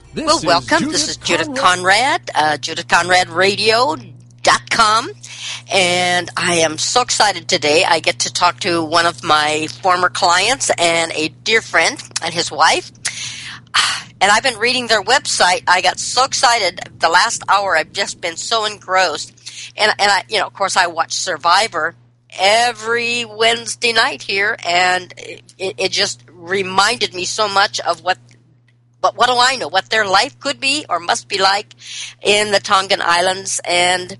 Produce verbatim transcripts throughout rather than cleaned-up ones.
This well, is welcome. Judith This is Judith Conrad. Conrad, uh, Judith Conrad Radio dot com, and I am so excited today. I get to talk to one of my former clients and a dear friend and his wife. And I've been reading their website. I got so excited the last hour. I've just been so engrossed. And, and I, you know, of course, I watch Survivor every Wednesday night here, and it, it just reminded me so much of what, but what do I know, what their life could be or must be like in the Tongan Islands. And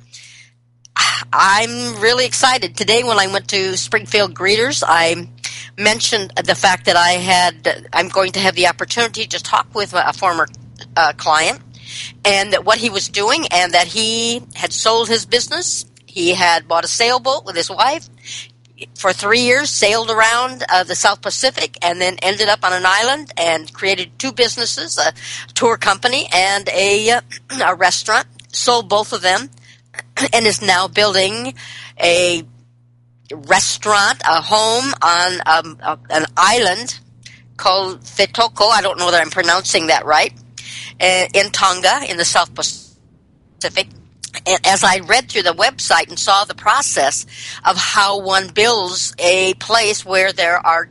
I'm really excited. Today when I went to Springfield Greeters, I mentioned the fact that I had, I'm going to have the opportunity to talk with a former uh, client and that what he was doing, and that he had sold his business. He had bought a sailboat with his wife for three years, sailed around uh, the South Pacific, and then ended up on an island and created two businesses, a tour company and a, uh, a restaurant, sold both of them, and is now building a restaurant, a home on um, a, an island called Fetoko. I don't know that I'm pronouncing that right, uh, in Tonga in the South Pacific. And as I read through the website and saw the process of how one builds a place where there are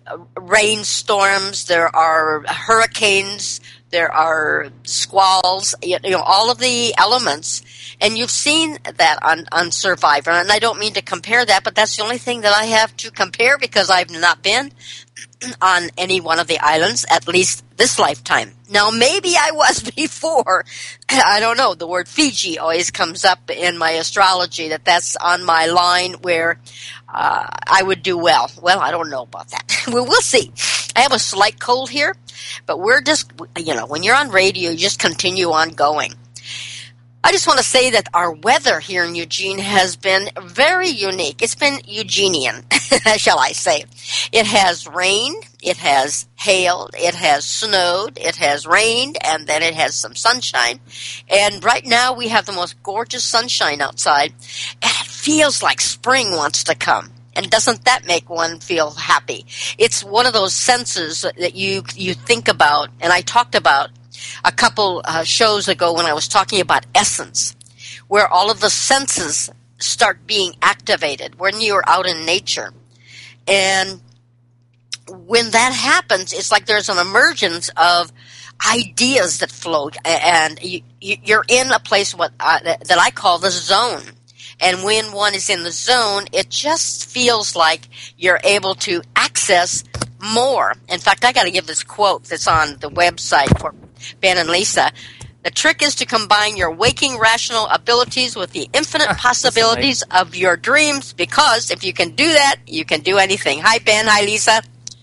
rainstorms, there are hurricanes, there are squalls, you know, all of the elements. And you've seen that on, on Survivor. And I don't mean to compare that, but that's the only thing that I have to compare because I've not been on any one of the islands, at least this lifetime. Now, maybe I was before. I don't know. The word Fiji always comes up in my astrology, that that's on my line where uh, I would do well. Well, I don't know about that. Well, we'll see. I have a slight cold here, but we're just, you know, when you're on radio, you just continue on going. I just want to say that our weather here in Eugene has been very unique. It's been Eugenian, shall I say. It has rained, it has hailed, it has snowed, it has rained, and then it has some sunshine. And right now we have the most gorgeous sunshine outside, and it feels like spring wants to come. And doesn't that make one feel happy? It's one of those senses that you you think about, and I talked about a couple uh, shows ago when I was talking about essence, where all of the senses start being activated when you're out in nature. And when that happens, it's like there's an emergence of ideas that float, and you, you're in a place what uh, that I call the zone. And when one is in the zone, it just feels like you're able to access more. In fact, I got to give this quote that's on the website for Ben and Lisa. The trick is to combine your waking rational abilities with the infinite possibilities of your dreams, because if you can do that, you can do anything. Hi, Ben. Hi, Lisa.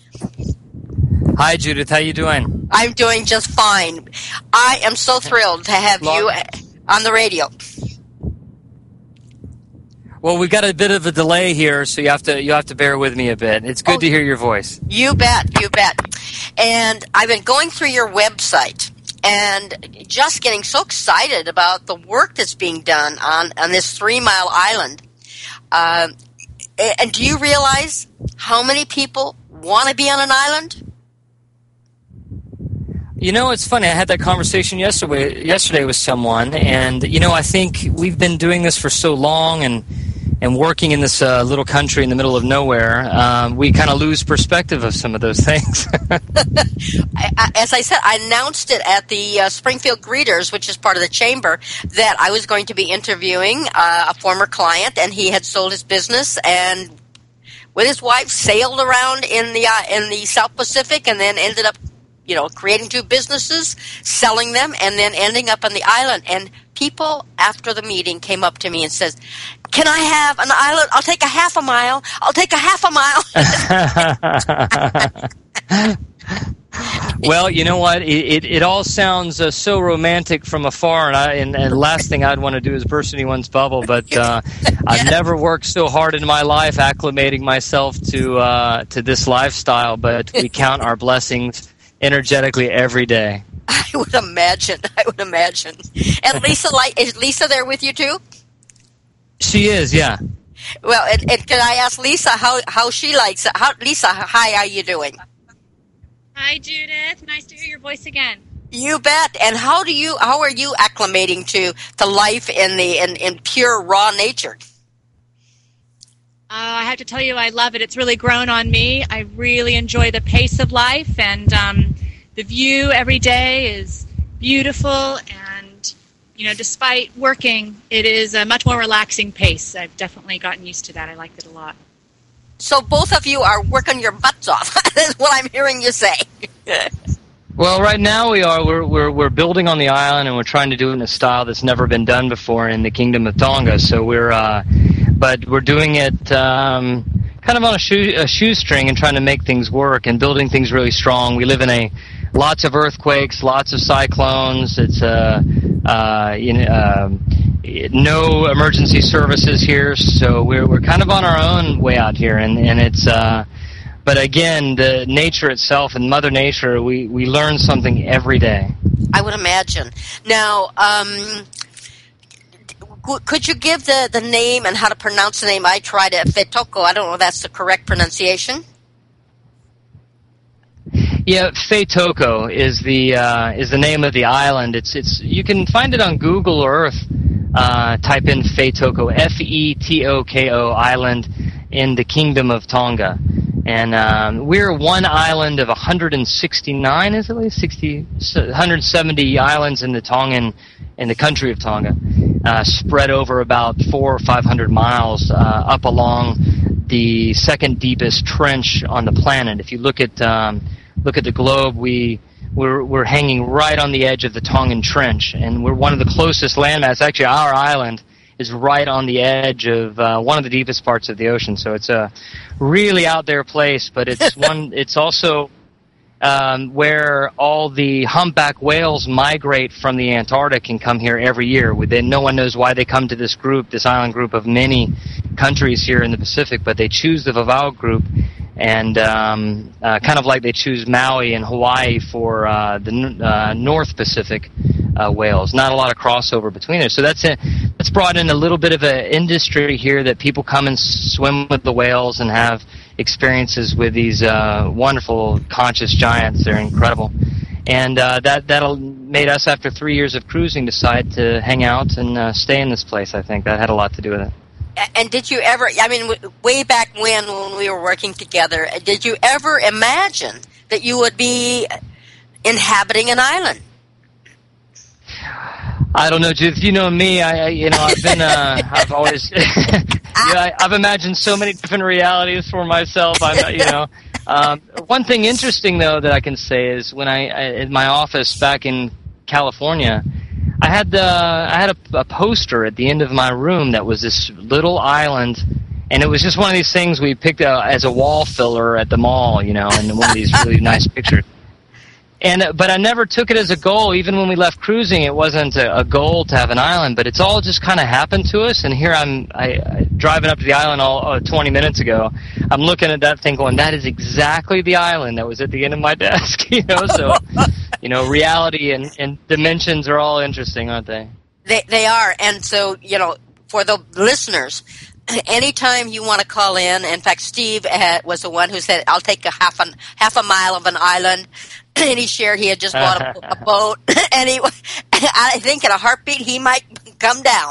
Hi, Judith. How you doing? I'm doing just fine. I am so thrilled to have Long- you on the radio. Well, we've got a bit of a delay here, so you have to you have to bear with me a bit. It's good oh, to hear your voice. You bet, you bet. And I've been going through your website and just getting so excited about the work that's being done on, on this three-mile island. Uh, and do you realize how many people want to be on an island? You know, it's funny. I had that conversation yesterday yesterday with someone, and you know, I think we've been doing this for so long, and and working in this uh, little country in the middle of nowhere, um, we kind of lose perspective of some of those things. As I said, I announced it at the uh, Springfield Greeters, which is part of the chamber, that I was going to be interviewing uh, a former client, and he had sold his business and with his wife sailed around in the uh, in the South Pacific, and then ended up, you know, creating two businesses, selling them, and then ending up on the island. And people after the meeting came up to me and says, "Can I have an island? I'll take a half a mile. I'll take a half a mile." Well, you know what? It it, it all sounds uh, so romantic from afar, and, I, and, and the last thing I'd want to do is burst anyone's bubble. But uh, I've never worked so hard in my life acclimating myself to uh, to this lifestyle. But we count our blessings energetically every day. I would imagine. I would imagine. And Lisa, like, is Lisa there with you too? She is, yeah. Well, and, and can I ask Lisa how, how she likes it? How, Lisa, hi, how are you doing? Hi, Judith. Nice to hear your voice again. You bet. And how do you? How are you acclimating to to life in the in, in pure raw nature? Uh, I have to tell you, I love it. It's really grown on me. I really enjoy the pace of life, and um, the view every day is beautiful. And you know, despite working, it is a much more relaxing pace. I've definitely gotten used to that. I like it a lot. So both of you are working your butts off. That's what I'm hearing you say. Well, right now we are. We're, we're we're building on the island, and we're trying to do it in a style that's never been done before in the Kingdom of Tonga. So we're, uh, but we're doing it um, kind of on a, shoe, a shoestring and trying to make things work and building things really strong. We live in a lots of earthquakes, lots of cyclones. It's uh, uh, you know, uh, no emergency services here, so we're we're kind of on our own way out here, and and it's. Uh, But again, the nature itself and Mother Nature, we, we learn something every day. I would imagine. Now, um, could you give the, the name and how to pronounce the name? I tried it, Fetoko. I don't know if that's the correct pronunciation. Yeah, Fetoko is the uh, is the name of the island. It's it's you can find it on Google Earth. Uh, type in Fetoko, F E T O K O island in the Kingdom of Tonga. And um, we're one island of one hundred sixty-nine, is it? sixty, one hundred seventy islands in the Tongan, in the country of Tonga, uh, spread over about four or five hundred miles uh, up along the second deepest trench on the planet. If you look at um, look at the globe, we we're we're hanging right on the edge of the Tongan Trench, and we're one of the closest landmass. Actually, our island is right on the edge of uh, one of the deepest parts of the ocean. So it's a really out there place, but it's one. It's also um, where all the humpback whales migrate from the Antarctic and come here every year. Within, no one knows why they come to this group, this island group of many countries here in the Pacific, but they choose the Vavau group, and um, uh, kind of like they choose Maui and Hawaii for uh, the uh, North Pacific uh, whales. Not a lot of crossover between it. So that's a, that's brought in a little bit of an industry here that people come and swim with the whales and have experiences with these uh, wonderful conscious giants. They're incredible. And uh, that that'll made us, after three years of cruising, decide to hang out and uh, stay in this place. I think that had a lot to do with it. And did you ever, I mean, way back when, when we were working together, did you ever imagine that you would be inhabiting an island? I don't know, Judith. You know me. I, you know, I've been, uh, I've always, yeah, I, I've imagined so many different realities for myself. I'm, you know, um, one thing interesting though that I can say is when I, I in my office back in California, I had the I had a, a poster at the end of my room that was this little island, and it was just one of these things we picked out as a wall filler at the mall, you know, and one of these really nice pictures. And but I never took it as a goal. Even when we left cruising, it wasn't a, a goal to have an island. But it's all just kind of happened to us. And here I'm I, I, driving up to the island all uh, twenty minutes ago. I'm looking at that thing going, that is exactly the island that was at the end of my desk. You know, so you know, reality and, and dimensions are all interesting, aren't they? They they are. And so, you know, for the listeners, anytime you want to call in. In fact, Steve uh, was the one who said, "I'll take a half a half a mile of an island." And he shared he had just bought a, a boat, and he, I think in a heartbeat he might come down.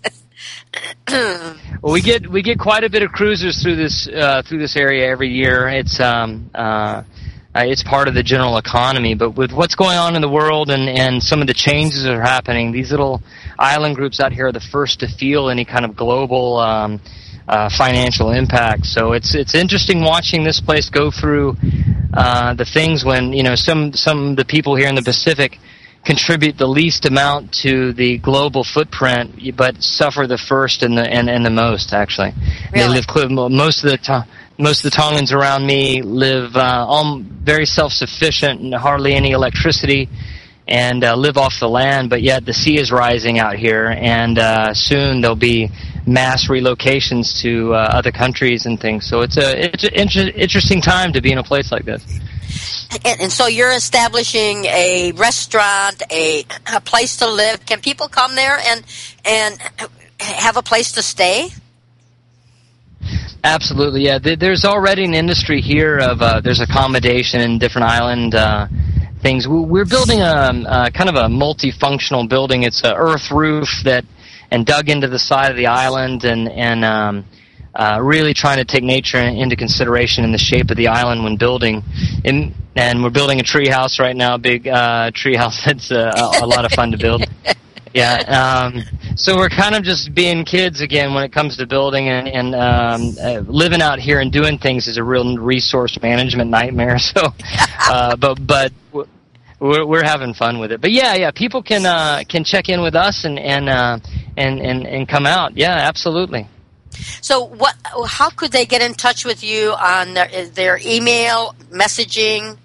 Well, we get we get quite a bit of cruisers through this uh, through this area every year. It's um uh, it's part of the general economy. But with what's going on in the world and, and some of the changes that are happening, these little island groups out here are the first to feel any kind of global um, uh, financial impact. So it's it's interesting watching this place go through uh, the things when, you know, some some of the people here in the Pacific contribute the least amount to the global footprint, but suffer the first and the and, and the most. Actually, really? They live most of the time. Most of the Tongans around me live uh, all very self-sufficient and hardly any electricity, and uh, live off the land. But yet the sea is rising out here, and uh, soon there'll be mass relocations to uh, other countries and things. So it's a it's an inter- interesting time to be in a place like this. And, and so you're establishing a restaurant, a a place to live. Can people come there and and have a place to stay? Absolutely, yeah. There's already an industry here of uh, there's accommodation in different island uh, things. We're building a, a kind of a multifunctional building. It's a earth roof that and dug into the side of the island, and and um, uh, really trying to take nature into consideration in the shape of the island when building. In, and we're building a tree house right now, a big uh, tree house that's uh, a, a lot of fun to build. Yeah, um, so we're kind of just being kids again when it comes to building, and, and um, uh, living out here and doing things is a real resource management nightmare. So, uh, but but we're, we're having fun with it. But yeah, yeah, people can uh, can check in with us and and, uh, and and and come out. Yeah, absolutely. So, what? How could they get in touch with you on their, their email, messaging?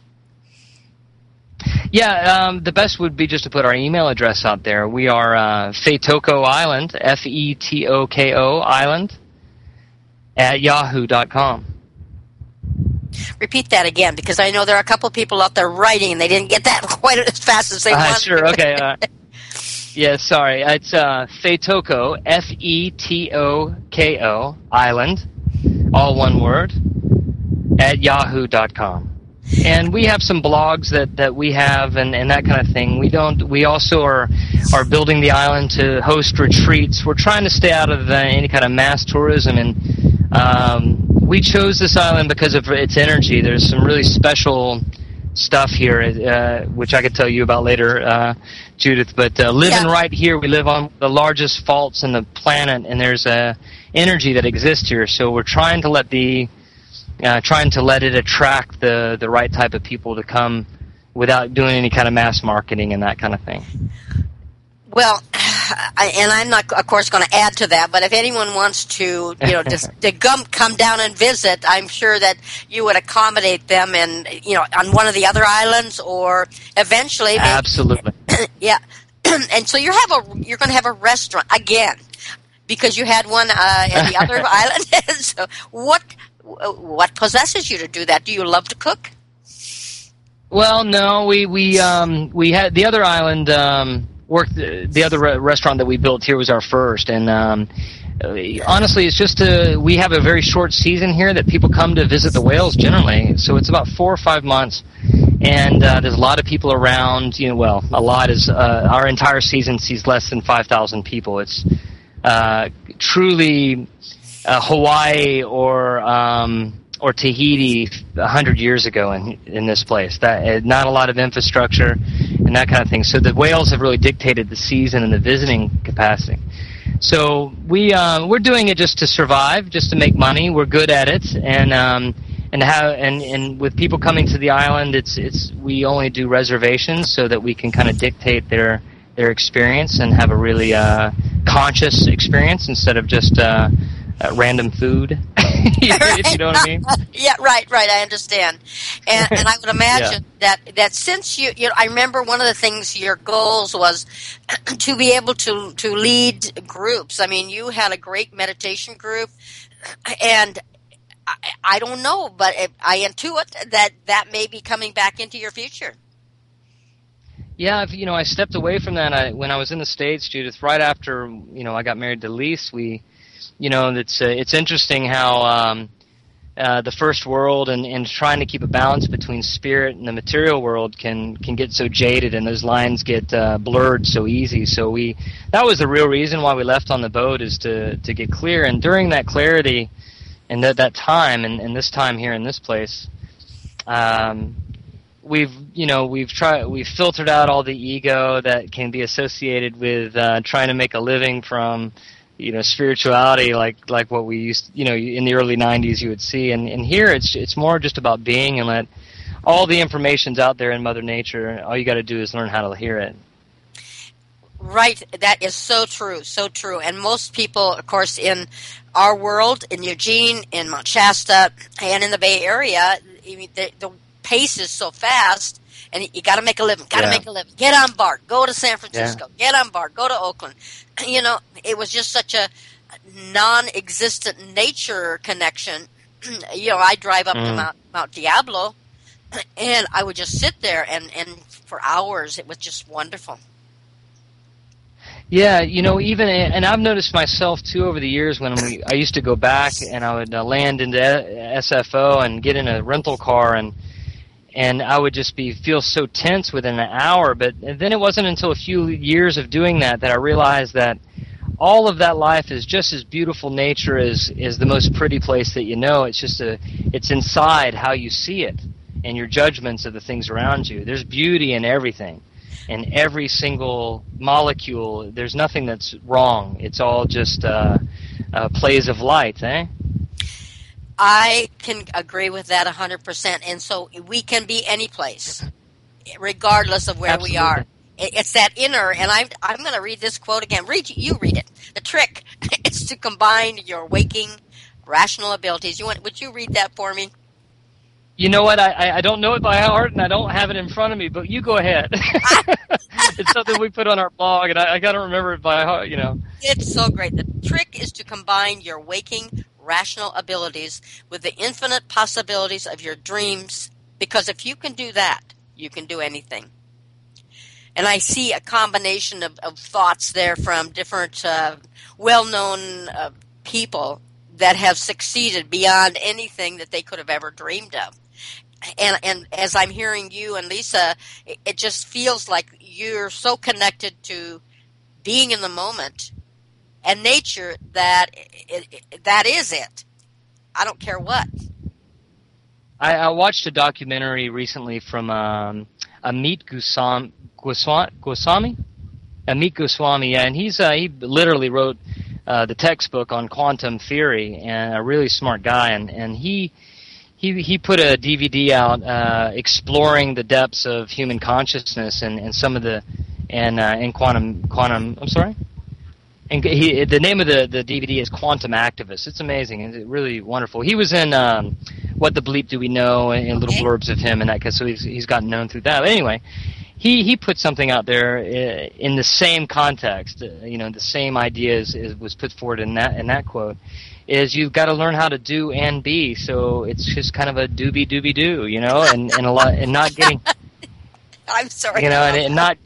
Yeah, um, the best would be just to put our email address out there. We are uh, Fetoko Island, F E T O K O Island, at yahoo dot com. Repeat that again, because I know there are a couple of people out there writing, and they didn't get that quite as fast as they uh, wanted. Sure, okay. Uh, yeah, sorry. It's uh, Fetoko, F E T O K O Island, all one word, at yahoo dot com. And we have some blogs that, that we have and, and that kind of thing. We don't. We also are are building the island to host retreats. We're trying to stay out of uh, any kind of mass tourism, and um, we chose this island because of its energy. There's some really special stuff here, uh, which I could tell you about later, uh, Judith. But uh, living yeah. right here, we live on the largest faults in the planet, and there's a energy that exists here. So we're trying to let the Uh, trying to let it attract the, the right type of people to come without doing any kind of mass marketing and that kind of thing. Well, I, and I'm not, of course, going to add to that, but if anyone wants to, you know, just to come, come down and visit, I'm sure that you would accommodate them in, you know, on one of the other islands, or eventually. Maybe, Absolutely. Yeah. And so you have a, you're going to have a restaurant again, because you had one uh, in the other island. So what... What possesses you to do that? Do you love to cook? Well, no. We we um, we had the other island um, worked. The other re- restaurant that we built here was our first, and um, honestly, it's just a, we have a very short season here that people come to visit the whales generally. So it's about four or five months, and uh, there's a lot of people around. You know, well, a lot is uh, our entire season sees less than five thousand people. It's uh, truly. Uh, Hawaii or um, or Tahiti a hundred years ago in in this place. That uh, not a lot of infrastructure and that kind of thing. So the whales have really dictated the season and the visiting capacity. So we uh, we're doing it just to survive, just to make money. We're good at it, and um, and have and, and with people coming to the island, it's it's we only do reservations so that we can kind of dictate their their experience and have a really uh, conscious experience instead of just. Uh, Uh, random food, if you know what I mean. Yeah, right, right. I understand, and and I would imagine yeah. that that since you, you know, I remember one of the things your goals was to be able to to lead groups. I mean, you had a great meditation group, and I, I don't know, but I intuit that that may be coming back into your future. Yeah, you know, I stepped away from that I, when I was in the States, Judith. Right after you know I got married to Lise, we. You know, it's uh, it's interesting how um, uh, the first world and, and trying to keep a balance between spirit and the material world can can get so jaded, and those lines get uh, blurred so easy. So we that was the real reason why we left on the boat, is to, to get clear. And during that clarity and that that time and, and this time here in this place, um, we've you know we've tried we've filtered out all the ego that can be associated with uh, trying to make a living from. You know, spirituality, like like what we used, you know, in the early nineties you would see, and, and here it's it's more just about being, and let all the information's out there in Mother Nature. All you got to do is learn how to hear it. Right, that is so true, so true. And most people, of course, in our world, in Eugene, in Mount Shasta, and in the Bay Area, the, the pace is so fast. And you got to make a living, got to yeah. make a living. Get on board, go to San Francisco, yeah. get on board, go to Oakland. You know, it was just such a non-existent nature connection. You know, I drive up mm. to Mount, Mount Diablo, and I would just sit there, and, and for hours, it was just wonderful. Yeah, you know, even, and I've noticed myself, too, over the years when we, I used to go back, and I would uh, land into S F O and get in a rental car, and and I would just be feel so tense within an hour. But then it wasn't until a few years of doing that that I realized that all of that life is just as beautiful nature as is the most pretty place that you know. It's just a, it's inside how you see it and your judgments of the things around you. There's beauty in everything, in every single molecule. There's nothing that's wrong. It's all just uh, uh, plays of light, eh? I can agree with that one hundred percent. And so we can be any place, regardless of where Absolutely. we are. It's that inner, and I'm, I'm going to read this quote again. Read, you read it. The trick is to combine your waking, rational abilities. You want? Would you read that for me? You know what? I, I don't know it by heart, and I don't have it in front of me, but you go ahead. It's something we put on our blog, and I, I got to remember it by heart, you know. It's so great. The trick is to combine your waking, rational abilities with the infinite possibilities of your dreams, because if you can do that, you can do anything. And I see a combination of, of thoughts there from different uh, well-known uh, people that have succeeded beyond anything that they could have ever dreamed of. And, and as I'm hearing you and Lisa, it, it just feels like you're so connected to being in the moment and nature that it, it, that is it. I don't care what. I, I watched a documentary recently from um, Amit Goswami. Goswami? Amit Goswami, yeah, and he's uh, he literally wrote uh, the textbook on quantum theory, and a really smart guy, and, and he he he put a D V D out uh, exploring the depths of human consciousness and, and some of the and uh, in quantum quantum. I'm sorry. And he, the name of the, the D V D is Quantum Activist. It's amazing. It's really wonderful. He was in um, What the Bleep Do We Know, and, and little blurbs of him and that, cause so he's he's gotten known through that. But anyway, he he put something out there in the same context. You know, the same idea is, is was put forward in that in that quote. Is you've got to learn how to do and be. So it's just kind of a doobie doobie doo, you know, and, and a lot and not getting. I'm sorry. You know, and, and not.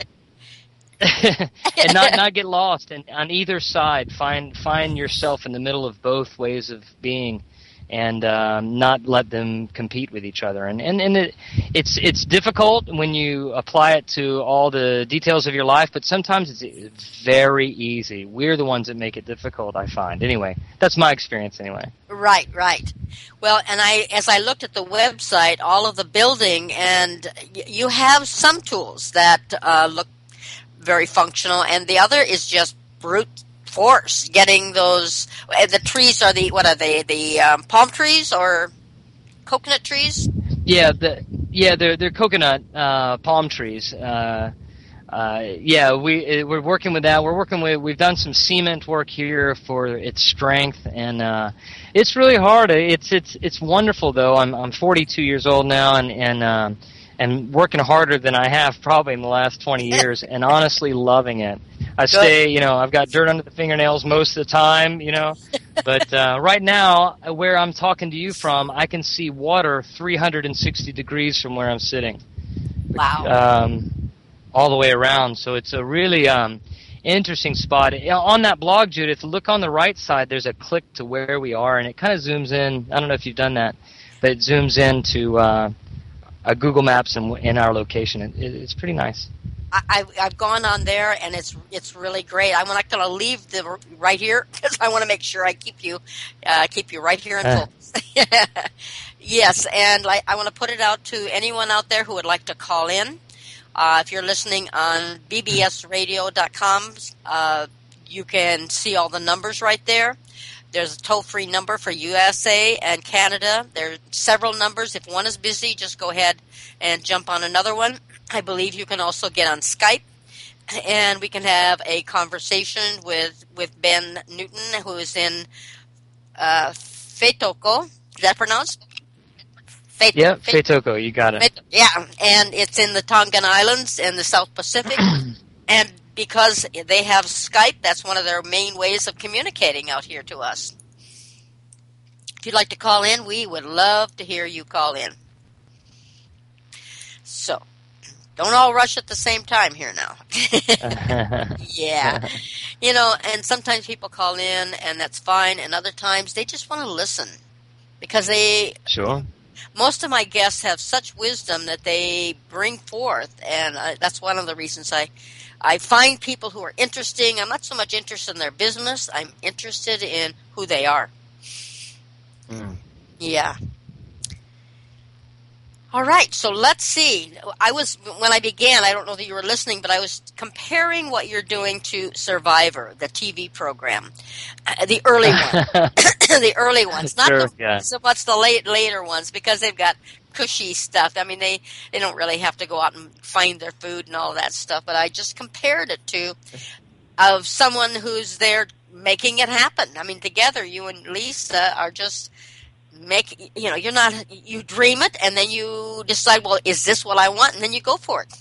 and not not get lost, and on either side find find yourself in the middle of both ways of being, and um, not let them compete with each other. And and, and it, it's it's difficult when you apply it to all the details of your life, but sometimes it's very easy. We're the ones that make it difficult, I find. Anyway, that's my experience anyway. Right, right. Well, and I as I looked at the website, all of the building, and y- you have some tools that uh, look very functional, and the other is just brute force. Getting those, the trees are the what are they? The um, palm trees or coconut trees? Yeah, the yeah they're they're coconut uh, palm trees. Uh, uh, yeah, we we're working with that. We're working with we've done some cement work here for its strength, and uh, it's really hard. It's it's it's wonderful though. I'm I'm forty-two years old now, and and. Um, and working harder than I have probably in the last twenty years, and honestly loving it. I Good. stay, you know, I've got dirt under the fingernails most of the time, you know, but uh, right now, where I'm talking to you from, I can see water three hundred sixty degrees from where I'm sitting. Wow. Um, all the way around, so it's a really um, interesting spot. On that blog, Judith, look on the right side, there's a click to where we are, and it kind of zooms in. I don't know if you've done that, but it zooms into uh, Uh, Google Maps and in our location. It, it, it's pretty nice. I, I've gone on there, and it's it's really great. I'm not going to leave the right here because I want to make sure I keep you uh, keep you right here in Uh. full. Yes, and I, I want to put it out to anyone out there who would like to call in. Uh, if you're listening on b b s radio dot com, uh, you can see all the numbers right there. There's a toll-free number for U S A and Canada. There are several numbers. If one is busy, just go ahead and jump on another one. I believe you can also get on Skype, and we can have a conversation with, with Ben Newton, who is in uh, Feitoko. Is that pronounced? Fait- Yeah, Fait- Feitoko, you got it. Fait- yeah, and it's in the Tongan Islands in the South Pacific. And because they have Skype, that's one of their main ways of communicating out here to us. If you'd like to call in, we would love to hear you call in. So, don't all rush at the same time here now. Yeah. You know, and sometimes people call in, and that's fine, and other times they just want to listen because they Sure. most of my guests have such wisdom that they bring forth, and uh, that's one of the reasons I, I find people who are interesting. I'm not so much interested in their business. I'm interested in who they are. Mm. Yeah. All right, so let's see. I was, when I began, I don't know that you were listening, but I was comparing what you're doing to Survivor, the T V program, uh, the early one, the early ones, not Sure, the, yeah. so much the late later ones, because they've got cushy stuff. I mean, they, they don't really have to go out and find their food and all that stuff, but I just compared it to of someone who's there making it happen. I mean, together, you and Lisa are just make, you know, you're not, you dream it and then you decide, well, is this what I want? And then you go for it.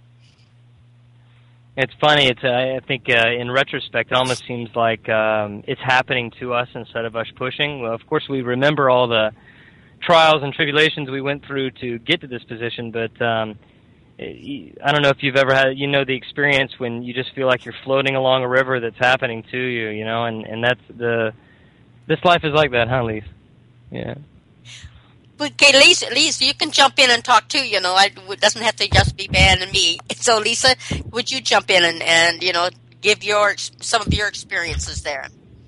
It's funny. It's uh, I think uh, in retrospect, it almost seems like um, it's happening to us instead of us pushing. Well, of course, we remember all the trials and tribulations we went through to get to this position, but um, I don't know if you've ever had, you know, the experience when you just feel like you're floating along a river that's happening to you, you know, and, and that's the, this life is like that, huh, Lise? Yeah. Okay, Lisa, Lisa, you can jump in and talk too. You know, I, it doesn't have to just be Ben and me. So, Lisa, would you jump in and, and you know, give your some of your experiences there?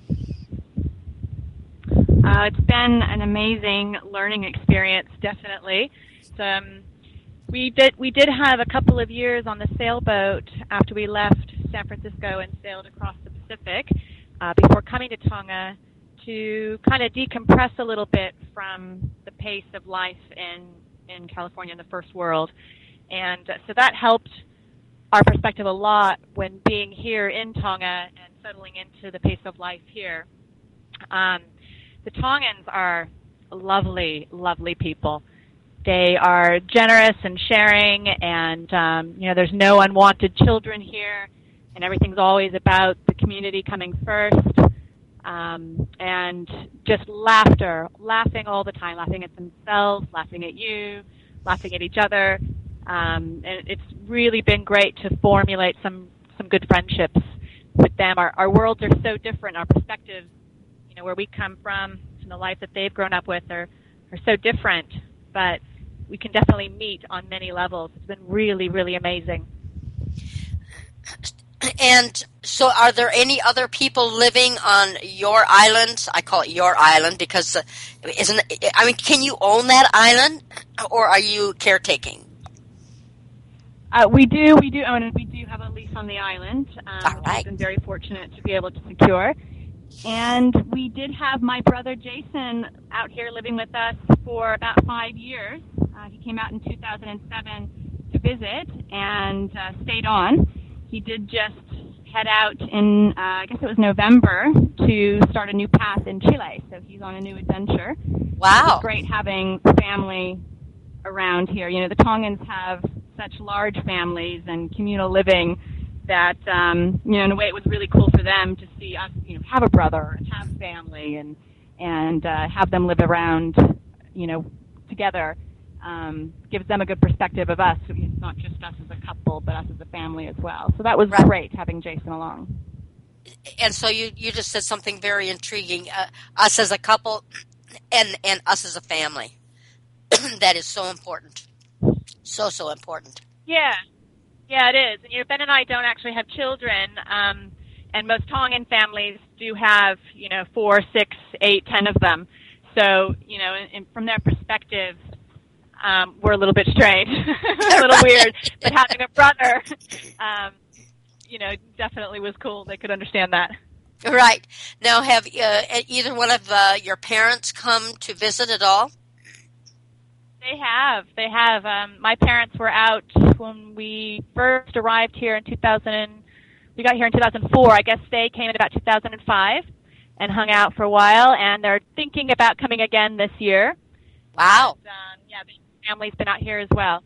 Uh, it's been an amazing learning experience, definitely. So, um, we did we did have a couple of years on the sailboat after we left San Francisco and sailed across the Pacific uh, before coming to Tonga, to kind of decompress a little bit from the pace of life in, in California in the first world. And uh, so that helped our perspective a lot when being here in Tonga and settling into the pace of life here. Um, the Tongans are lovely, lovely people. They are generous and sharing, and um, you know, there's no unwanted children here, and everything's always about the community coming first. Um, and just laughter, laughing all the time, laughing at themselves, laughing at you, laughing at each other. Um, and it's really been great to formulate some, some good friendships with them. Our, our worlds are so different. Our perspectives, you know, where we come from and the life that they've grown up with are, are so different. But we can definitely meet on many levels. It's been really, really amazing. And so are there any other people living on your island? I call it your island because, uh, isn't it, I mean, can you own that island or are you caretaking? Uh, we do, we do own it. We do have a lease on the island. Um, All right. We've been very fortunate to be able to secure. And we did have my brother Jason out here living with us for about five years. Uh, he came out in two thousand seven to visit and uh, stayed on. He did just head out in, uh, I guess it was November, to start a new path in Chile. So he's on a new adventure. Wow. It's great having family around here. You know, the Tongans have such large families and communal living that, um, you know, in a way it was really cool for them to see us, you know, have a brother and have family and, and uh, have them live around, you know, together. Um, gives them a good perspective of us. It's not just us as a couple, but us as a family as well. So that was right. Great having Jason along. And so you, you just said something very intriguing. Uh, us as a couple and, and us as a family. That is so important. So, so important. Yeah. Yeah, it is. And, you know, Ben and I don't actually have children. Um, and most Tongan families do have, you know, four, six, eight, ten of them. So, you know, and, and from their perspective, Um, we're a little bit strange, a little weird, but having a brother, um, you know, definitely was cool. They could understand that. Right. Now, have uh, either one of uh, your parents come to visit at all? They have. They have. Um, my parents were out when we first arrived here in two thousand. We got here in two thousand four. I guess they came in about two thousand five and hung out for a while, and they're thinking about coming again this year. Wow. And, um, yeah, the family's been out here as well.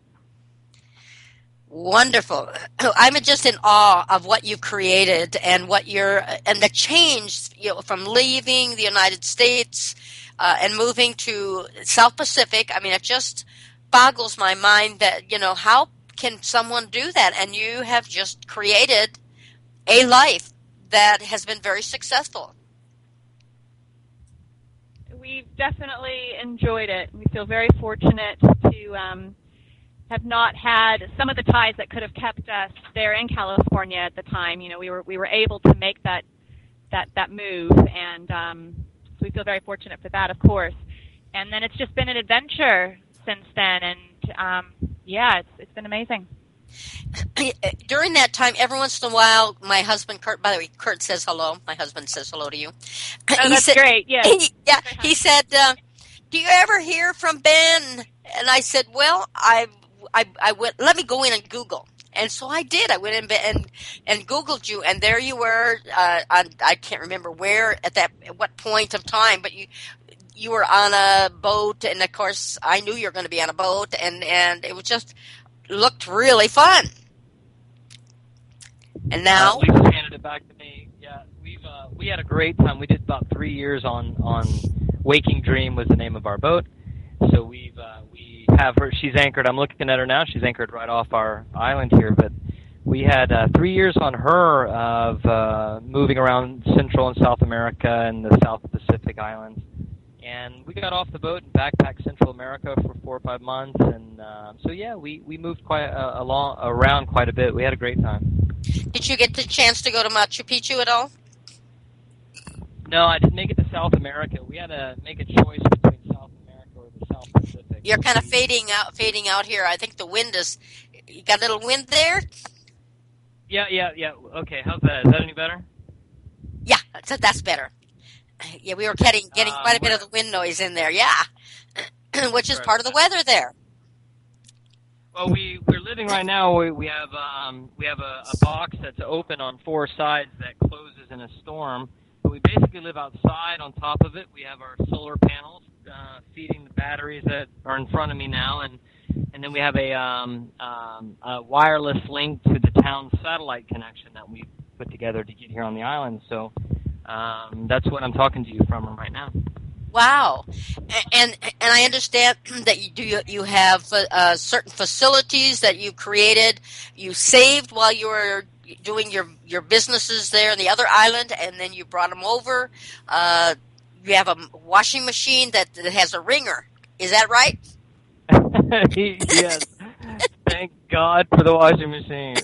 Wonderful. I'm just in awe of what you've created and what you're, and the change, you know, from leaving the United States uh, and moving to South Pacific. I mean, it just boggles my mind that, you know, how can someone do that? And you have just created a life that has been very successful. We we've definitely enjoyed it. We feel very fortunate to um, have not had some of the ties that could have kept us there in California at the time. You know, we were we were able to make that that that move, and um, so we feel very fortunate for that, of course. And then it's just been an adventure since then, and um, yeah, it's it's been amazing. During that time, every once in a while, my husband Kurt. By the way, Kurt says hello. My husband says hello to you. Oh, he that's said, great. Yeah, he, yeah. He said, uh, "Do you ever hear from Ben?" And I said, "Well, I, I, I went. Let me go in and Google." And so I did. I went in and and Googled you, and there you were. Uh, on, I can't remember where at that at what point of time, but you you were on a boat, and of course, I knew you were going to be on a boat, and and it was just looked really fun. And now, uh, Lisa handed it back to me. Yeah, we've uh, we had a great time. We did about three years on on Waking Dream was the name of our boat. So we've uh, we have her. She's anchored. I'm looking at her now. She's anchored right off our island here. But we had uh, three years on her of uh, moving around Central and South America and the South Pacific islands. And we got off the boat and backpacked Central America for four or five months. And uh, so yeah, we we moved quite uh, along around quite a bit. We had a great time. Did you get the chance to go to Machu Picchu at all? No, I didn't make it to South America. We had to make a choice between South America or the South Pacific. You're kind of fading out, fading out here. I think the wind is. You got a little wind there. Yeah, yeah, yeah. Okay, how's that? Is that any better? Yeah, that's, that's better. Yeah, we were getting getting Uh, quite a bit where- of the wind noise in there. Yeah, which is Right. part of the weather there. Well, we we're living right now. We we have um we have a, a box that's open on four sides that closes in a storm. But we basically live outside. On top of it, we have our solar panels uh, feeding the batteries that are in front of me now, and and then we have a um um a wireless link to the town satellite connection that we put together to get here on the island. So um that's what I'm talking to you from right now. Wow, and and I understand that you do you have uh, certain facilities that you created, you saved while you were doing your your businesses there in the other island, and then you brought them over. Uh, you have a washing machine that, that has a wringer. Is that right? Yes. Thank God for the washing machine.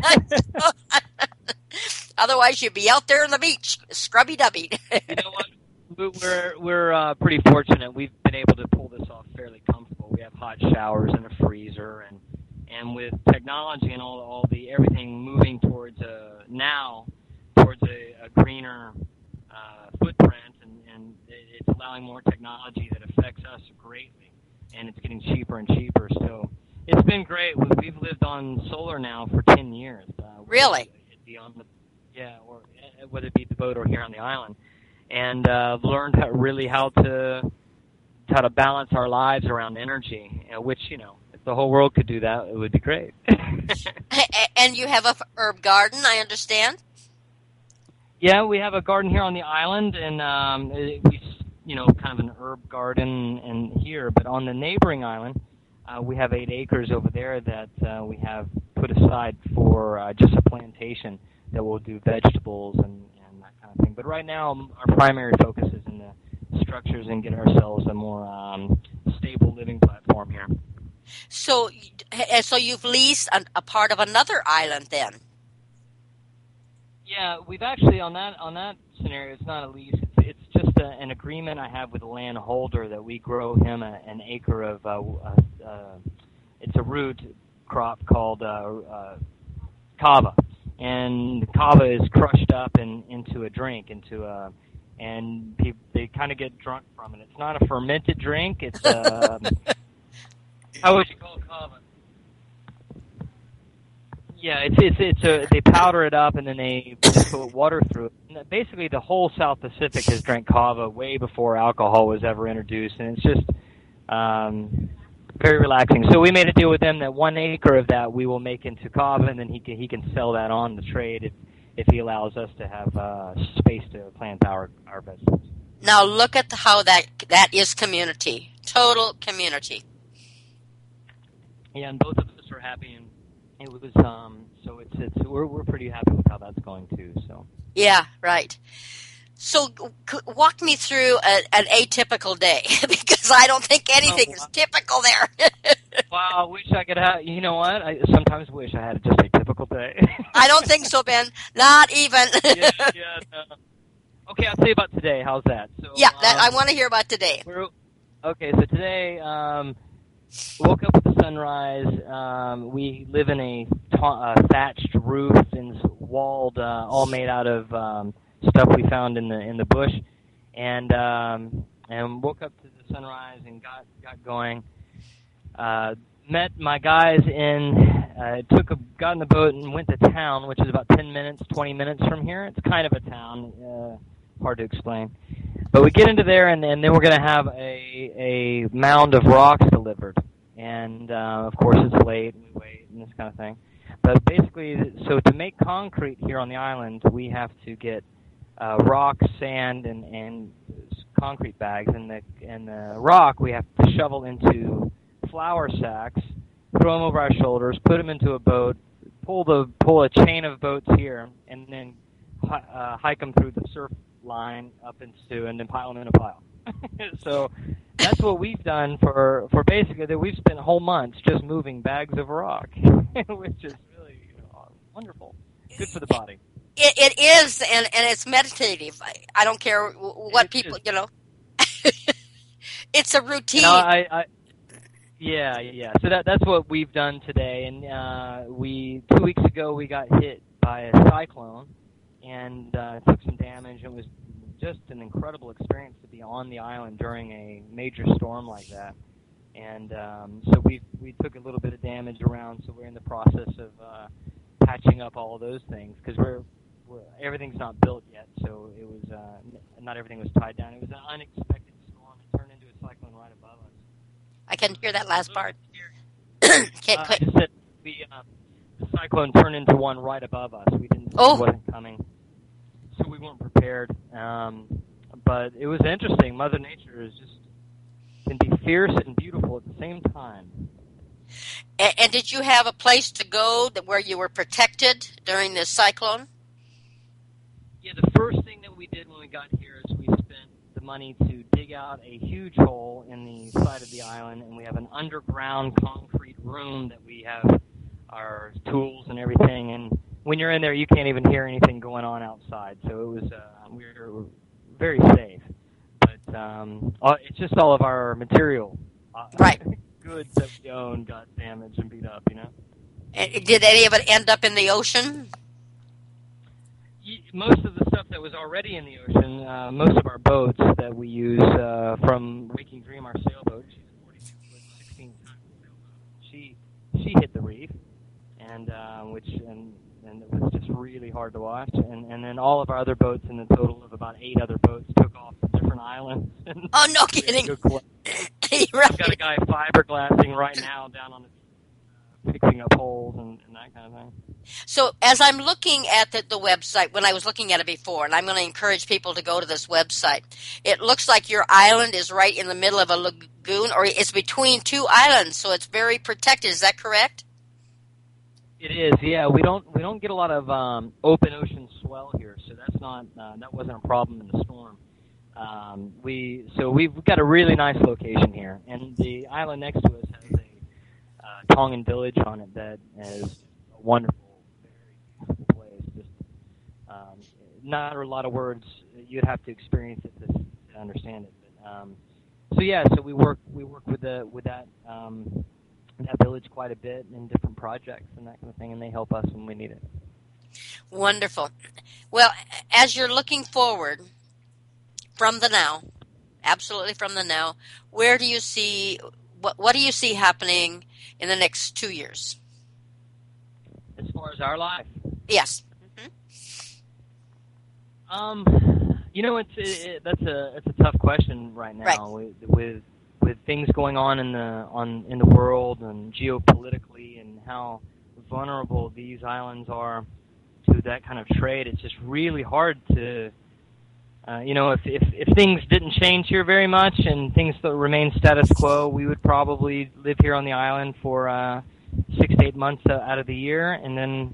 Otherwise, you'd be out there on the beach, scrubby-dubby. You know what? We're we're uh, pretty fortunate. We've been able to pull this off fairly comfortable. We have hot showers and a freezer, and and with technology and all all the everything moving towards a now towards a, a greener uh, footprint, and, and it's allowing more technology that affects us greatly, and it's getting cheaper and cheaper. So it's been great. We- We've lived on solar now for ten years. Uh, Really? Whether it be on the, yeah, or uh, whether it be the boat or here on the island. And uh, learned how, really how to how to balance our lives around energy, uh, which, you know, if the whole world could do that, it would be great. And you have a herb garden, I understand. Yeah, we have a garden here on the island, and um, it, we, you know, kind of an herb garden in here. But on the neighboring island, uh, we have eight acres over there that uh, we have put aside for uh, just a plantation that will do vegetables and kind of thing. But right now, our primary focus is in the structures and get ourselves a more um, stable living platform here. So, uh, so you've leased a, a part of another island then? Yeah, we've actually on that on that scenario. It's not a lease. It's, it's just a, an agreement I have with the landholder that we grow him a, an acre of. Uh, uh, uh, it's a root crop called uh, uh, kava. And kava is crushed up in, into a drink, into a, and people, they kind of get drunk from it. It's not a fermented drink. It's a, how would you call kava? Yeah, it's it's it's a they powder it up and then they put water through it. And basically, the whole South Pacific has drank kava way before alcohol was ever introduced, and it's just um, very relaxing. So we made a deal with them that one acre of that we will make into kava, and then he can, he can sell that on the trade if, if he allows us to have uh, space to plant our, our vegetables. Now look at how that that is community, total community. Yeah, and both of us are happy, and it was um. So it's it's we're we're pretty happy with how that's going too. So yeah, right. So c- walk me through a, an atypical day because I don't think anything Oh, is typical there. wow, I wish I could have. You know what? I sometimes wish I had just a typical day. I don't think so, Ben. Not even. yeah, yeah. No. Okay, I'll tell you about today. How's that? So, yeah, that, um, I want to hear about today. We're, okay, so today, um, woke up with the sunrise. Um, we live in a ta- uh, thatched roof and walled, uh, all made out of um, stuff we found in the in the bush, and um, and woke up to the sunrise and got got going. Uh, met my guys in. Uh, took a got in the boat and went to town, which is about ten minutes, twenty minutes from here. It's kind of a town. Uh, hard to explain. But we get into there, and, and then we're going to have a a mound of rocks delivered. And, uh, of course, it's late, and we wait, and this kind of thing. But basically, so to make concrete here on the island, we have to get uh, rock, sand, and, and concrete bags. And the, and the rock we have to shovel into flour sacks, throw them over our shoulders, put them into a boat, pull the pull a chain of boats here, and then uh, hike them through the surf line up into, and then pile them in a pile. So that's what we've done for for basically that we've spent whole months just moving bags of rock, which is really, you know, wonderful, good for the body. It, it is, and, and it's meditative. I, I don't care what it people, is. you know. It's a routine. No, I, I yeah, yeah. So that that's what we've done today, and uh, we two weeks ago we got hit by a cyclone and uh, took some damage. It was just an incredible experience to be on the island during a major storm like that. And um, so we we took a little bit of damage around, so we're in the process of uh, patching up all of those things because we're, we're everything's not built yet, so it was uh, not everything was tied down. It was an unexpected storm. It turned into a cyclone right above us. I can hear that last part. Can't uh, quit. I just said the, uh, the cyclone turned into one right above us. We didn't see Oh. it wasn't coming, so we weren't prepared. Um, but it was interesting. Mother Nature is just can be fierce and beautiful at the same time. And, and did you have a place to go that, where you were protected during this cyclone? Yeah, the first thing that we did when we got here is we spent the money to dig out a huge hole in the side of the island, and we have an underground concrete room that we have our tools and everything. And when you're in there, you can't even hear anything going on outside. So it was uh, we were very safe. But um, it's just all of our material, uh, Right. goods that we own got damaged and beat up. You know. And did any of it end up in the ocean? Most of the stuff that was already in the ocean, uh, most of our boats that we use uh, from Waking Dream, our sailboat, she's a forty-two foot, sixteen ton sailboat. She she hit the reef, and uh, which and and it was just really hard to watch. And and then all of our other boats, in the total of about eight other boats, took off to different islands. Oh, no kidding! Right. I've got a guy fiberglassing right now down on the uh, fixing up holes and, and that kind of thing. So as I'm looking at the, the website, when I was looking at it before, and I'm going to encourage people to go to this website, it looks like your island is right in the middle of a lagoon, or it's between two islands, so it's very protected. Is that correct? It is, yeah. We don't we don't get a lot of um, open ocean swell here, so that's not uh, that wasn't a problem in the storm. Um, we so we've got a really nice location here, and the island next to us has a uh, Tongan village on it that is a wonderful, very beautiful place. Just um, not a lot of words. You'd have to experience it to, to understand it. But, um, so yeah, so we work we work with the with that um, that village quite a bit in different projects and that kind of thing, and they help us when we need it. Wonderful. Well, as you're looking forward from the now, absolutely from the now, where do you see what what do you see happening in the next two years? As far as our life, Yes. Mm-hmm. um, you know, it's it, it, that's a it's a tough question right now Right. with with with things going on in the on in the world and geopolitically and how vulnerable these islands are to that kind of trade. It's just really hard to. Uh, you know, if, if if things didn't change here very much and things still remain status quo, we would probably live here on the island for uh, six to eight months out of the year, and then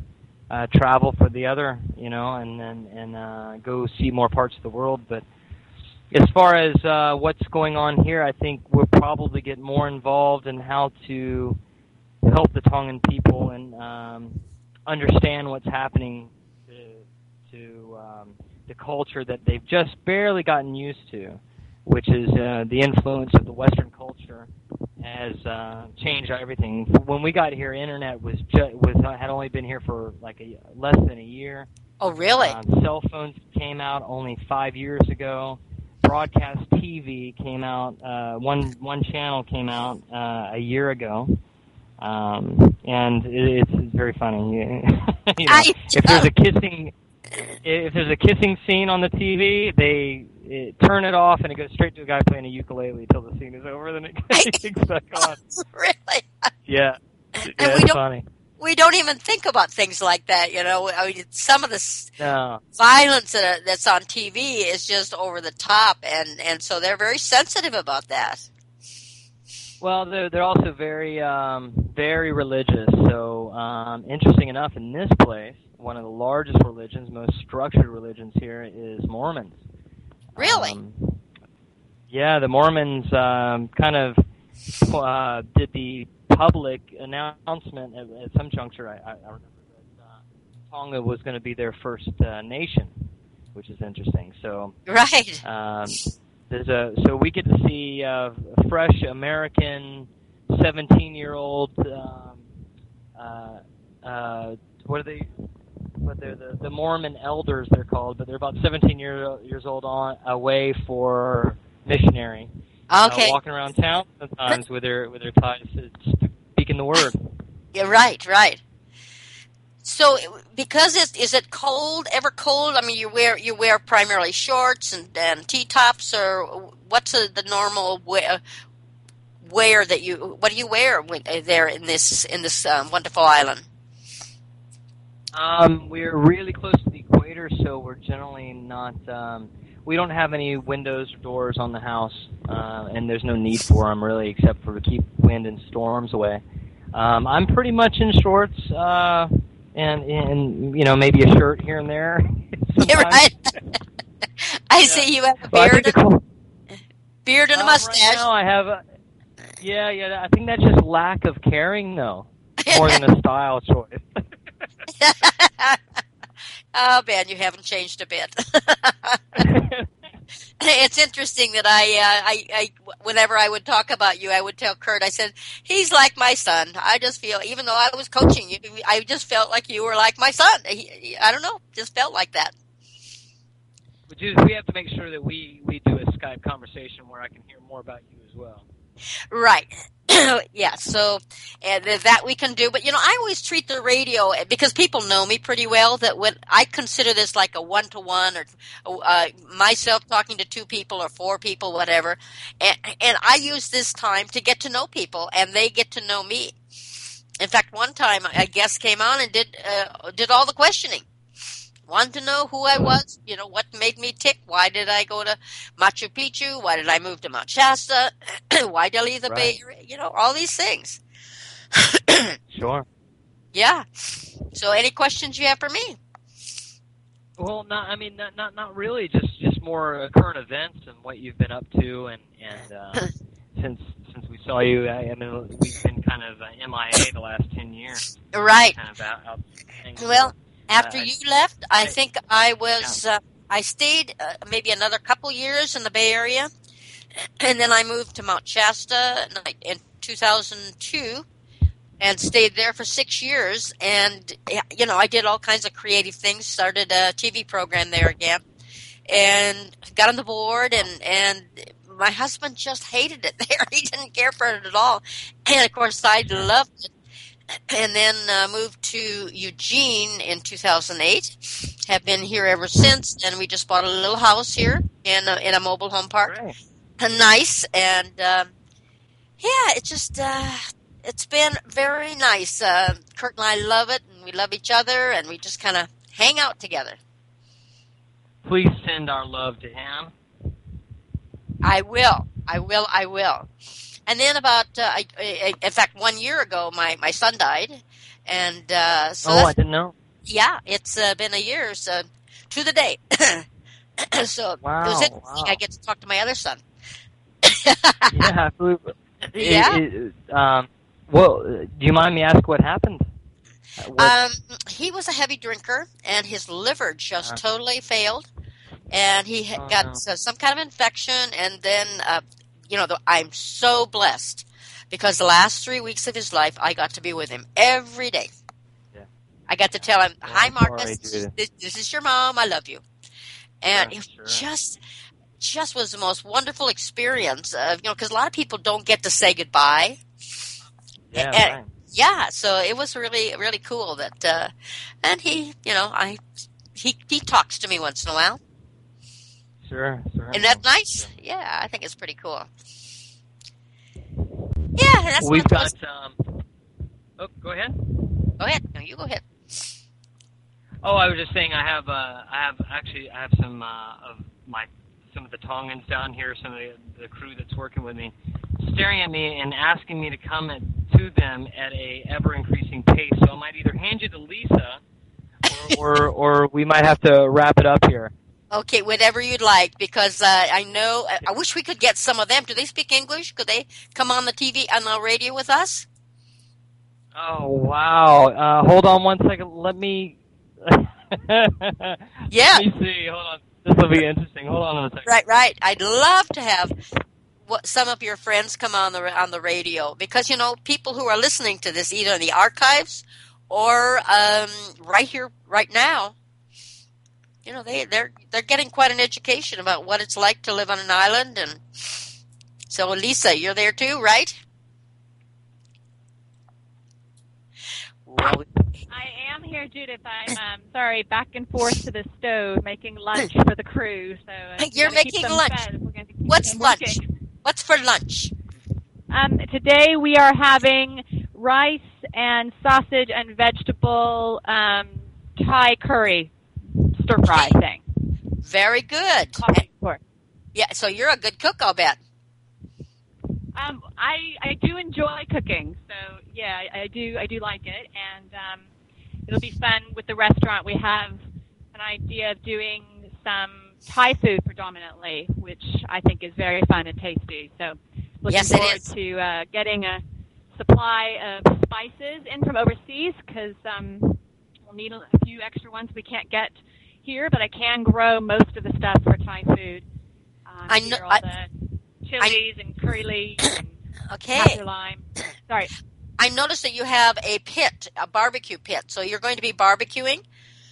uh, travel for the other, you know, and and, and uh, go see more parts of the world. But as far as uh, what's going on here, I think we'll probably get more involved in how to help the Tongan people and um, understand what's happening to, to um, the culture that they've just barely gotten used to, which is uh, the influence of the Western culture has uh, changed everything. When we got here, internet was ju- was uh, had only been here for like a, less than a year. Oh, really? Um, cell phones came out only five years ago. Broadcast T V came out. Uh, one one channel came out uh, a year ago, um, and it, it's, it's very funny. you know, I, if there's a kissing, if there's a kissing scene on the T V, they it, turn it off and it goes straight to a guy playing a ukulele until the scene is over. Then it kicks back on. Really? Yeah, And yeah we it's don't, funny. We don't even think about things like that, you know. I mean, some of the No. violence that, that's on T V is just over the top, and, and so they're very sensitive about that. Well, they're they're also very um, very religious. So um, interesting enough, in this place, one of the largest religions, most structured religions here is Mormons. Really? Um, yeah, the Mormons um, kind of uh, did the public announcement at, at some juncture. I, I remember that uh, Tonga was going to be their first uh, nation, which is interesting. So Right. um, there's a so we get to see uh, fresh American seventeen-year-old. Um, uh, uh, what are they? But they're the, the Mormon elders, they're called, but they're about seventeen year, years old on away for missionary. Okay. Uh, walking around town sometimes with their with their ties speaking the word. Yeah, right, right. So, because it's is it cold? Ever cold? I mean, you wear you wear primarily shorts and, and t-tops, or what's a, the normal wear, wear that you? What do you wear when, uh, there in this in this um, wonderful island? Um, we're really close to the equator, so we're generally not. Um, we don't have any windows or doors on the house, uh, and there's no need for them really, except for to keep wind and storms away. Um, I'm pretty much in shorts, uh, and and you know maybe a shirt here and there. You're right. I Yeah. see you have a Well, I beard, think the cool- beard and a uh, mustache. Right now I have a, yeah, yeah. I think that's just lack of caring, though, more than a style choice. Oh, Ben, you haven't changed a bit. It's interesting that I, uh, I, I, whenever I would talk about you, I would tell Kurt, I said, he's like my son. I just feel, even though I was coaching you, I just felt like you were like my son. He, I don't know, just felt like that. We have to make sure that we, we do a Skype conversation where I can hear more about you as well. Right. Yeah, so and that we can do. But, you know, I always treat the radio, because people know me pretty well, that when I consider this like a one-to-one, or uh, myself talking to two people or four people, whatever. And, and I use this time to get to know people, and they get to know me. In fact, one time a guest came on and did uh, did all the questioning. Wanted to know who I was, you know, what made me tick, why did I go to Machu Picchu, why did I move to Mount Shasta, why did I leave the Right. Bay Area, you know, all these things. Sure. Yeah. So any questions you have for me? Well, not. I mean, not not, not really. Just just more uh, current events and what you've been up to, and and uh, since since we saw you, I, I mean, we've been kind of uh, M I A the last ten years. Right. Kind of out. out Well, after Uh, you left, I I- think I was, uh, I stayed uh, maybe another couple years in the Bay Area, and then I moved to Mount Shasta in two thousand two and stayed there for six years. And, you know, I did all kinds of creative things, started a T V program there again, and got on the board, and, and my husband just hated it there. He didn't care for it at all. And, of course, I loved it. And then uh, moved to Eugene in two thousand eight. Have been here ever since, and we just bought a little house here in a, in a mobile home park. Great. And nice, and um, yeah, it just uh, it's been very nice. Uh, Kurt and I love it, and we love each other, and we just kind of hang out together. Please send our love to him. I will, I will, I will. And then about, uh, I, I, in fact, one year ago, my, my son died, and uh, so Oh, that's, I didn't know. Yeah, it's uh, been a year, so to the day. So Wow, it was interesting. wow. I get to talk to my other son. Yeah, I believe it. Yeah. It, it, um, well, do you mind me asking what happened? Uh, What? Um, he was a heavy drinker, and his liver just Uh, totally failed, and he had oh got no. uh, some kind of infection. And then, uh, you know, the, I'm so blessed because the last three weeks of his life, I got to be with him every day. Yeah. I got to tell him, Well, "Hi, I'm sorry, Marcus. Judith. This, this is your mom. I love you." And Sure, it sure. just, just was the most wonderful experience. Uh, you know, because a lot of people don't get to say goodbye. Yeah, And, right. yeah, so it was really, really cool that, uh, and he, you know, I, he, he talks to me once in a while. Sure, sure. Isn't that nice? Sure. Yeah, I think it's pretty cool. Yeah, and that's We've one of those. got. Um, oh, go ahead. Go ahead. No, you go ahead. Oh, I was just saying, I have, uh, I have actually, I have some uh, of my, some of the Tongans down here, some of the, the crew that's working with me, staring at me and asking me to come at, to them at a ever increasing pace. So I might either hand you to Lisa, or, or, or we might have to wrap it up here. Okay, whatever you'd like, because uh, I know, I, I wish we could get some of them. Do they speak English? Could they come on the T V, on the radio with us? Oh wow! Uh, hold on one second. Let me. Yeah. Let me see. Hold on. This will be interesting. Hold on a second. Right, right. I'd love to have what, some of your friends come on the on the radio because you know people who are listening to this either in the archives or um, right here, right now. You know they they're they're getting quite an education about what it's like to live on an island, and so Lisa, you're there too, right? Well, I am here, Judith. I'm um, sorry, back and forth to the stove, making lunch for the crew. So uh, You're we gotta keep making them lunch. fed. We're gonna keep What's them lunch? working. What's for lunch? Um, today we are having rice and sausage and vegetable um, Thai curry stir fry Okay. thing. Very good. Coffee, of course. Yeah, so you're a good cook, I'll bet. Um, I I do enjoy cooking, so yeah, I, I do I do like it, and um, it'll be fun with the restaurant. We have an idea of doing some Thai food predominantly, which I think is very fun and tasty. So looking Yes, it forward is. to uh, getting a supply of spices in from overseas because um, we'll need a few extra ones we can't get here, but I can grow most of the stuff for Thai food. Um, I know- here, all I- the chilies and curry leaves and Okay. Happy lime. Sorry. I noticed that you have a pit, a barbecue pit. So you're going to be barbecuing?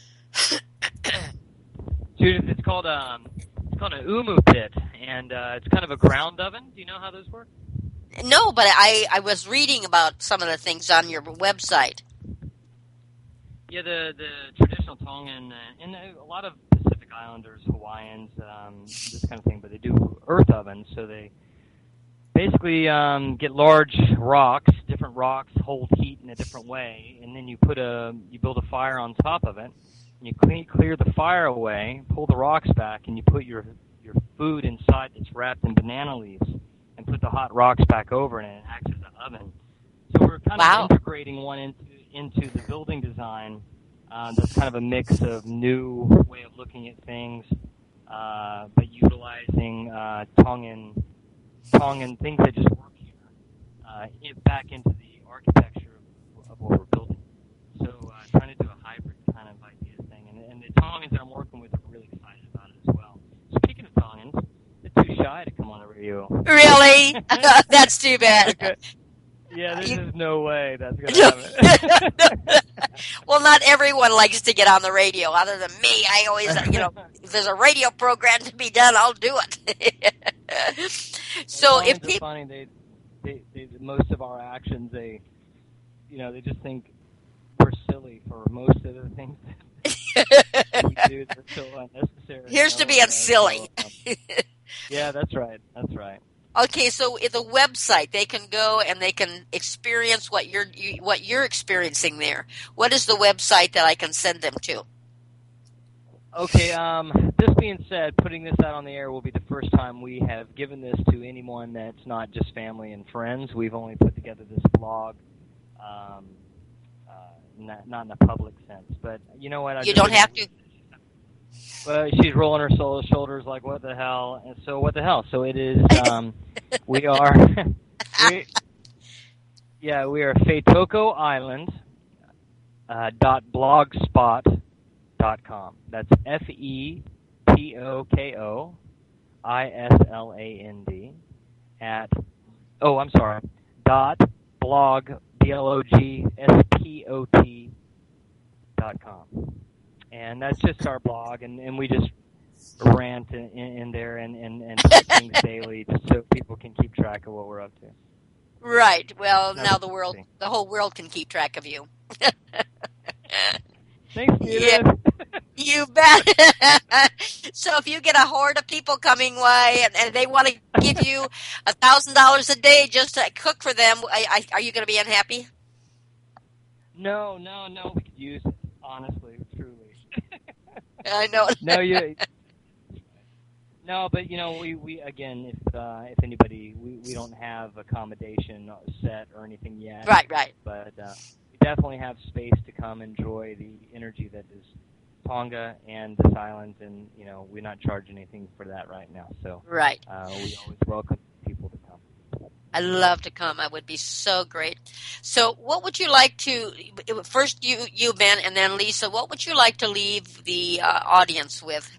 Judith, it's called um, it's called an umu pit, and uh, it's kind of a ground oven. Do you know how those work? No, but I, I was reading about some of the things on your website. Yeah, the the traditional Tongan uh, and a lot of Pacific Islanders, Hawaiians, um, this kind of thing, but they do earth ovens, so they basically um, get large rocks. Different rocks hold heat in a different way, and then you put a you build a fire on top of it. And you clean, clear the fire away, pull the rocks back, and you put your your food inside that's wrapped in banana leaves, and put the hot rocks back over it, and it acts as an oven. So we're kind Wow. of integrating one into into the building design. Uh, that's kind of a mix of new way of looking at things, uh, but utilizing uh, Tongan Tongan things that just work here uh, in, back into the architecture of, of what we're building. So uh, trying to do a hybrid kind of idea thing, and, and the Tongans that I'm working with are really excited about it as well. Speaking of Tongans, they're too shy to come on the radio. Really? That's too bad. Okay. Yeah, there's You- just no way that's going to happen. Well, not everyone likes to get on the radio. Other than me, I always, you know, if there's a radio program to be done, I'll do it. So Tongans if are people, funny, they, they, they, most of our actions, they, you know, they just think we're silly for most of the things that we do. They're so unnecessary. Here's you to know, being uh, silly. so, um, yeah, that's right. That's right. Okay, so at the website they can go and they can experience what you're you, what you're experiencing there. What is the website that I can send them to? Okay, um, this being said, putting this out on the air will be the first time we have given this to anyone that's not just family and friends. We've only put together this blog, um, uh, not, not in a public sense. But you know what? I You just, don't have to. Well, she's rolling her soul shoulders like, what the hell? And so what the hell? So it is, um, we are, we, yeah, we are Feitoko Island, uh, dot blogspot dot com. That's F E T O K O I S L A N D at, oh, I'm sorry, dot blog, B L O G S P O T dot com. And that's just our blog, and, and we just rant in, in there and, and, and put things daily just so people can keep track of what we're up to. Right. Well, That's now the world, the whole world can keep track of you. Thanks, Edith. Yeah. You bet. So if you get a horde of people coming by and, and they want to give you a thousand dollars a day just to cook for them, I, I, are you going to be unhappy? No, no, no. We could use it, honestly, truly. I know. No, you. No, but you know, we, we again, if uh, if anybody, we, we don't have accommodation set or anything yet. Right, right. But uh, we definitely have space to come enjoy the energy that is Tonga and this island, and you know, we're not charging anything for that right now. So right. Uh, we always welcome people to come. I'd love to come. That would be so great. So what would you like to, first you, you Ben, and then Lisa, what would you like to leave the uh, audience with?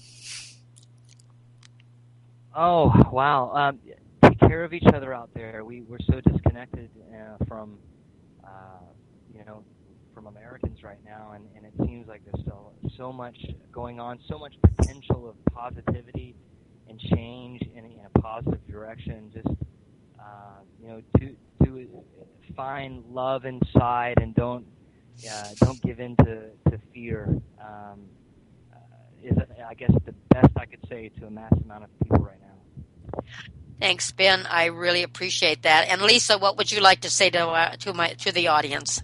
Oh, wow. Um, take care of each other out there. We, we're so disconnected uh, from, uh, you know, from Americans right now, and, and it seems like there's still so much going on, so much potential of positivity and change in, in a positive direction. Just, uh, you know, to to find love inside and don't uh, don't give in to, to fear. Um, uh, is, I guess, the best I could say to a mass amount of people right now. Thanks, Ben. I really appreciate that. And Lisa, what would you like to say to uh, to my to the audience?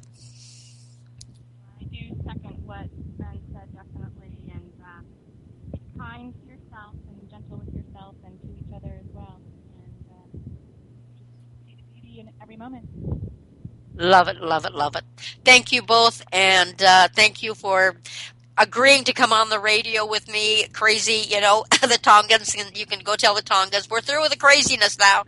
I do second what Ben said, definitely, and uh, be kind to yourself and gentle with yourself and to each other as well, and uh, just see the beauty in every moment. Love it, love it, love it. Thank you both, and uh, thank you for agreeing to come on the radio with me. Crazy, you know, the Tongans, and you can go tell the Tongans, we're through with the craziness now.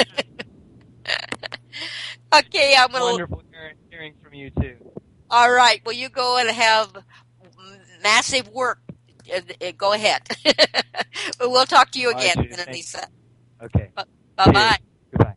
Okay, I'm going to... Wonderful hearing, hearing from you, too. All right, well, you go and have massive work. Go ahead. We'll talk to you again, right, Lisa. Okay. B- bye-bye. Goodbye.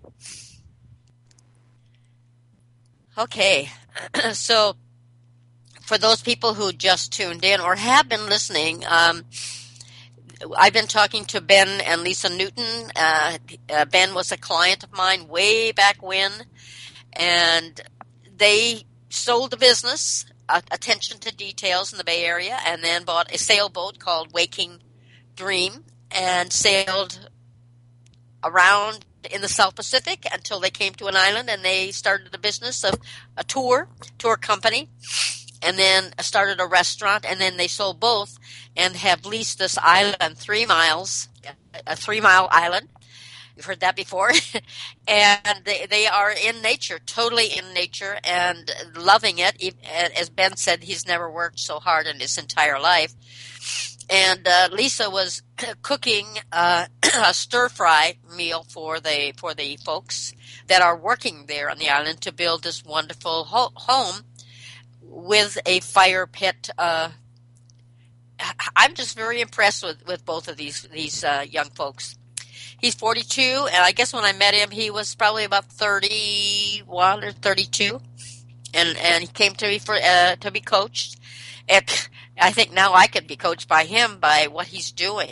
Okay, so for those people who just tuned in or have been listening, um, I've been talking to Ben and Lisa Newton. Uh, uh, Ben was a client of mine way back when, and they sold the business, uh, attention to details in the Bay Area, and then bought a sailboat called Waking Dream and sailed around in the South Pacific until they came to an island, and they started the business of a tour, tour company, and then started a restaurant, and then they sold both and have leased this island three miles, a three-mile island. You've heard that before. And they, they are in nature, totally in nature, and loving it. As Ben said, he's never worked so hard in his entire life. And uh, Lisa was cooking uh, a stir-fry meal for the for the folks that are working there on the island to build this wonderful ho- home with a fire pit. Uh, I'm just very impressed with, with both of these these uh, young folks. He's forty-two, and I guess when I met him, he was probably about thirty-one or thirty-two, and and he came to me for uh, to be coached. And I think now I can be coached by him by what he's doing.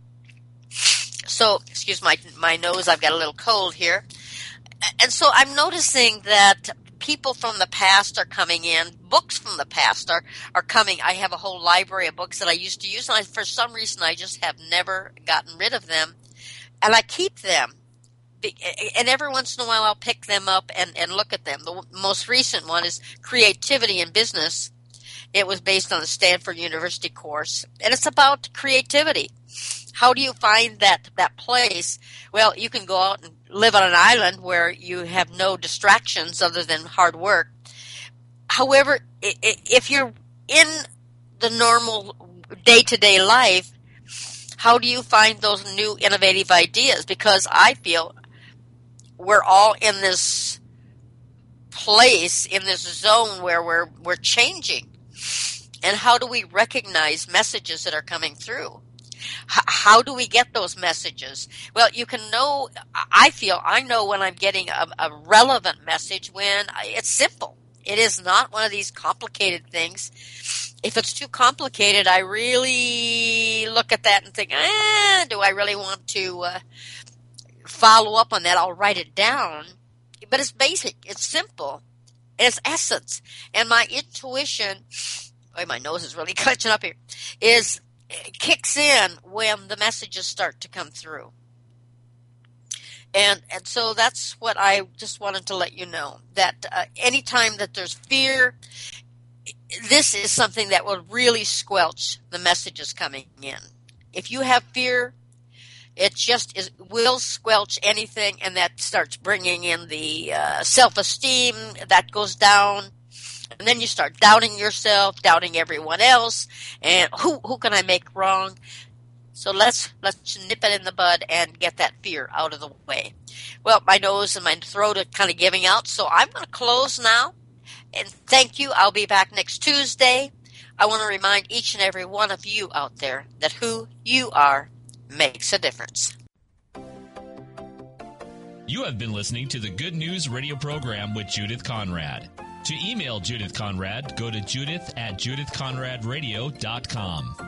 So, excuse my my nose, I've got a little cold here. And so I'm noticing that people from the past are coming in. Books from the past are, are coming. I have a whole library of books that I used to use, and I, for some reason I just have never gotten rid of them. And I keep them. And every once in a while I'll pick them up and, and look at them. The most recent one is Creativity in Business. It was based on the Stanford University course, and it's about creativity. How do you find that, that place? Well, you can go out and live on an island where you have no distractions other than hard work. however, if you're in the normal day-to-day life, how do you find those new innovative ideas? Because I feel we're all in this place, in this zone where we're we're changing. And how do we recognize messages that are coming through? H- how do we get those messages? Well, you can know, I feel, I know when I'm getting a, a relevant message when it's simple. It is not one of these complicated things. If it's too complicated, I really look at that and think, eh, do I really want to uh, follow up on that? I'll write it down. But it's basic. It's simple. It's essence. And my intuition, oh, my nose is really clutching up here, is kicks in when the messages start to come through. And and so that's what I just wanted to let you know, that uh, anytime that there's fear, this is something that will really squelch the messages coming in. If you have fear, it just is, will squelch anything, and that starts bringing in the uh, self-esteem that goes down. And then you start doubting yourself, doubting everyone else, and who who can I make wrong? So let's let's nip it in the bud and get that fear out of the way. Well, my nose and my throat are kind of giving out, so I'm going to close now. And thank you. I'll be back next Tuesday. I want to remind each and every one of you out there that who you are makes a difference. You have been listening to the Good News Radio program with Judith Conrad. To email Judith Conrad, go to judith at judith conrad radio dot com.